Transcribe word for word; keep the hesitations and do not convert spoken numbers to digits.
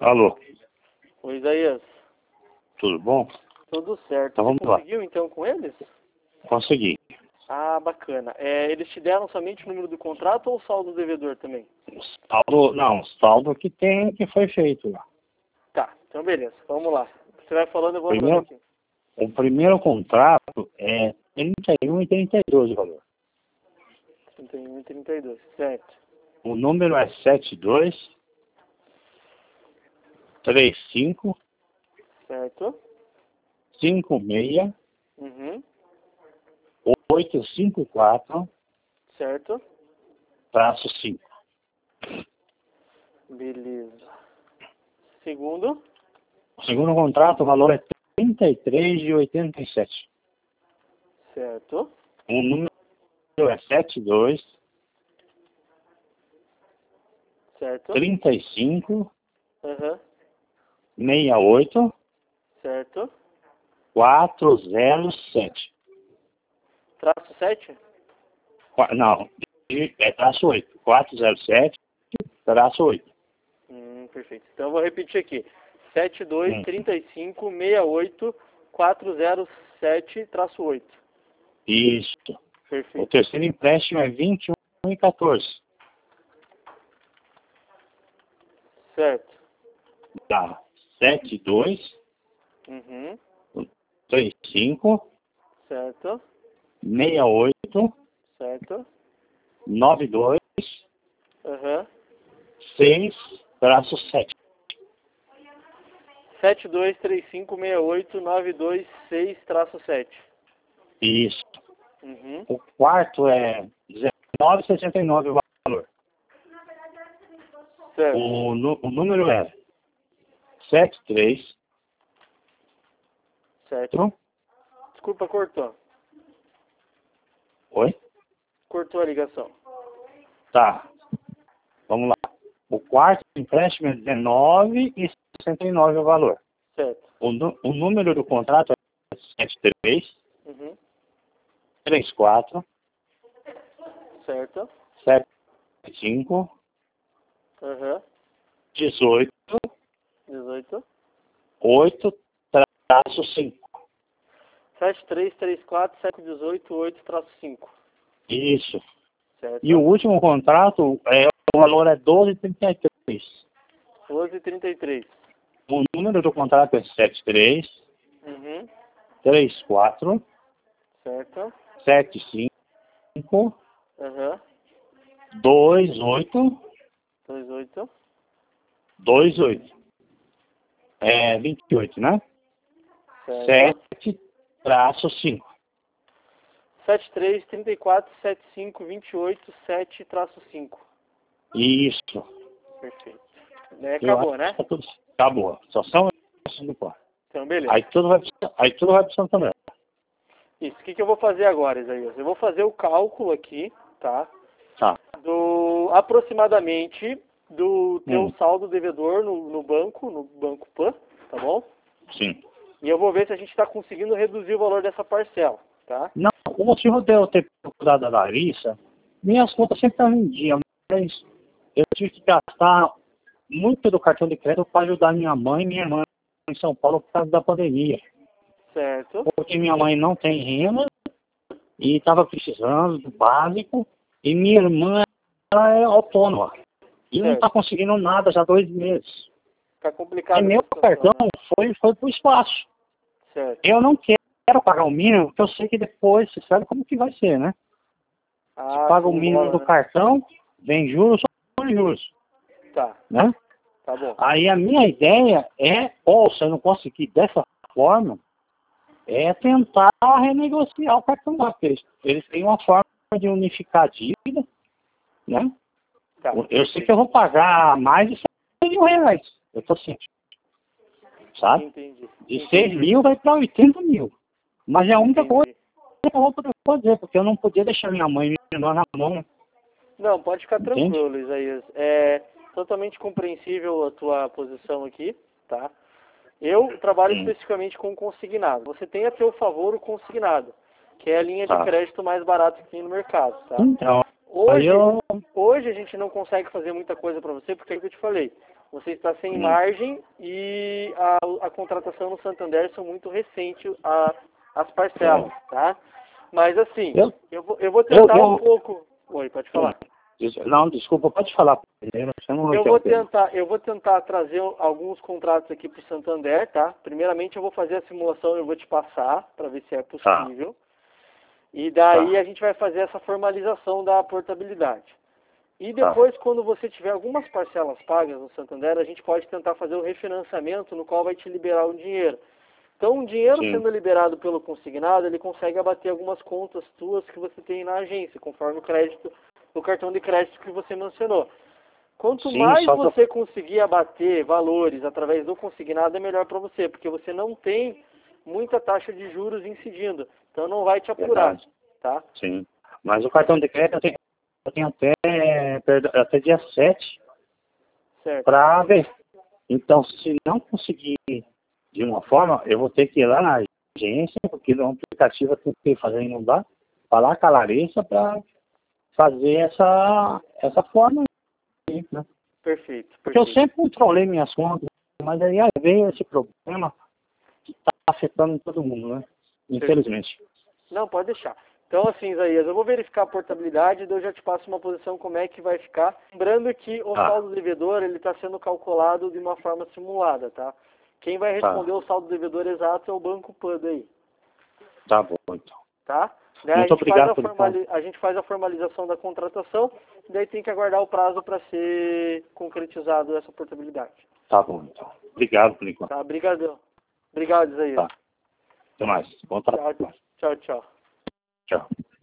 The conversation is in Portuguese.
Alô, Oi, Isaías. tudo bom? Tudo certo. Então Você vamos lá. conseguiu então com eles? Consegui. Ah, bacana. É, eles te deram somente o número do contrato ou o saldo do devedor também? O saldo, não, o saldo que tem, que foi feito lá. Tá, então beleza. Vamos lá. Você vai falando, eu vou anotando Primeiro, aqui. o primeiro contrato é trinta e um e trinta e dois o valor. trinta e um e trinta e dois, certo. O número é sete dois três cinco Certo. cinco seis Uhum. oito cinco quatro Certo. traço cinco. Beleza. Segundo. O segundo contrato, o valor é trinta e três e oitenta e sete. Certo. O número é sete dois Certo. trinta e cinco Aham. sessenta e oito Certo. quatro zero sete. Traço sete? Qua- Não, é traço oito. quatro zero sete, traço oito. Hum, perfeito. Então eu vou repetir aqui. sete dois Hum. trinta e cinco sessenta e oito quatro zero sete traço oito. Isso. O Perfeito. terceiro empréstimo é vinte e um e quatorze. Certo. Tá. sete dois Uhum. três cinco Certo. sessenta e oito Certo. noventa e dois Aham. seis traço sete. sete dois três cinco seis oito nove dois seis traço sete. Isso. Uhum. O quarto é dezenove e sessenta e nove o valor. Certo. O, nu- o número é sete três Certo. Desculpa, cortou. Oi? Cortou a ligação. Tá. Vamos lá. O quarto empréstimo é dezenove e sessenta e nove o valor. Certo. O, nu- o número do contrato é sete três Uhum. três quatro Certo. sete cinco Aham. dezoito dezoito. oito traço cinco. sete três três quatro sete dezoito oito traço cinco. Isso. Certo. E o último contrato, é, o valor é doze e trinta e três. doze e trinta e três. O número do contrato é sete três Uhum. três quatro Certo. sete cinco Aham. dois oito dois oito. dois oito. É vinte e oito, né? Certo. sete traço cinco. sete três trinta e quatro setenta e cinco vinte e oito sete traço cinco. Isso. Perfeito. Né, Eu acabou, acho né? que tá tudo. Acabou. Só são esses do quarto. Então, beleza. Aí tudo vai pro- aí tudo vai pro Santo André. Isso. O que, que eu vou fazer agora, Isaías? Eu vou fazer o cálculo aqui, tá? Tá. Do, aproximadamente do teu Hum, saldo devedor no, no banco, no Banco Pan, tá bom? sim. E eu vou ver se a gente está conseguindo reduzir o valor dessa parcela, tá? Não, o motivo de eu ter procurado a Larissa, minhas contas sempre estavam em dia, mas eu tive que gastar muito do cartão de crédito para ajudar minha mãe e minha irmã em São Paulo por causa da pandemia. Certo. Porque minha mãe não tem renda e estava precisando do básico, e minha irmã ela é autônoma. E não está Certo. conseguindo nada já há dois meses. Tá Aí complicado meu essa situação, cartão né? foi, foi para o espaço. Certo. Eu não quero pagar o mínimo, porque eu sei que depois, você sabe como que vai ser, né? Você Ah, paga o show de mínimo bola, do né? cartão, vem juros sobre juros, Tá, né? tá bom. Aí a minha ideia é, ou se eu não conseguir dessa forma, é tentar renegociar o cartão lá, porque eles, eles têm uma forma de unificar a dívida, né? Tá. Eu sei que eu vou pagar mais de cem mil reais, eu tô ciente, sabe? Entendi. De Entendi. seis mil vai para oitenta mil. Mas é a única coisa Entendi. que eu vou poder fazer, porque eu não podia deixar minha mãe e minha irmã na mão, Não, pode ficar entende? tranquilo, Isaías. É totalmente compreensível a tua posição aqui, tá? Eu trabalho Hum, especificamente com consignado. Você tem a teu favor o consignado, que é a linha de tá. crédito mais barata que tem no mercado, tá? Então, aí Hoje, eu... hoje a gente não consegue fazer muita coisa para você, porque é o que eu te falei. Você está sem Hum. margem e a, a contratação no Santander são muito recente a, as parcelas, tá? Mas assim, Eu, eu vou, eu vou tentar eu, eu, um pouco... Oi, pode falar. Não, desculpa, pode falar primeiro. Você não Eu vou interromper. tentar, eu vou tentar trazer alguns contratos aqui para o Santander, tá? Primeiramente eu vou fazer a simulação, eu vou te passar para ver se é possível. E daí Tá. a gente vai fazer essa formalização da portabilidade. E depois, quando você tiver algumas parcelas pagas no Santander, a gente pode tentar fazer o refinanciamento no qual vai te liberar o dinheiro. Então, o dinheiro Sim. sendo liberado pelo consignado, ele consegue abater algumas contas tuas que você tem na agência, conforme o crédito, o cartão de crédito que você mencionou. Quanto Sim, mais só que eu- você conseguir abater valores através do consignado, é melhor para você, porque você não tem muita taxa de juros incidindo. Então, não vai te apurar, Verdade. tá? Sim. Mas o cartão de crédito eu tenho, eu tenho até, perdão, até dia sete Certo. para ver. Então, se não conseguir de uma forma, eu vou ter que ir lá na agência, porque no aplicativo eu tenho que fazer, não dá, falar com a Larissa para fazer essa, essa forma aí, né? Perfeito, Porque eu perfeito. sempre controlei minhas contas, mas aí veio esse problema que está afetando todo mundo, né? Infelizmente. Não, pode deixar. Então, assim, Isaías, eu vou verificar a portabilidade e daí eu já te passo uma posição como é que vai ficar. Lembrando que o Ah. saldo devedor, ele está sendo calculado de uma forma simulada, tá? Quem vai responder Tá. o saldo devedor exato é o Banco Pan aí, Tá bom, então. tá? Daí a Muito gente, faz obrigado a, por formali... a gente faz a formalização da contratação, daí tem que aguardar o prazo para ser concretizado essa portabilidade. Tá bom, então. Obrigado por enquanto. Tá? Obrigadão. Obrigado, Isaías. Tá. Até mais. Bom trabalho. Tchau, tchau, tchau. Tchau.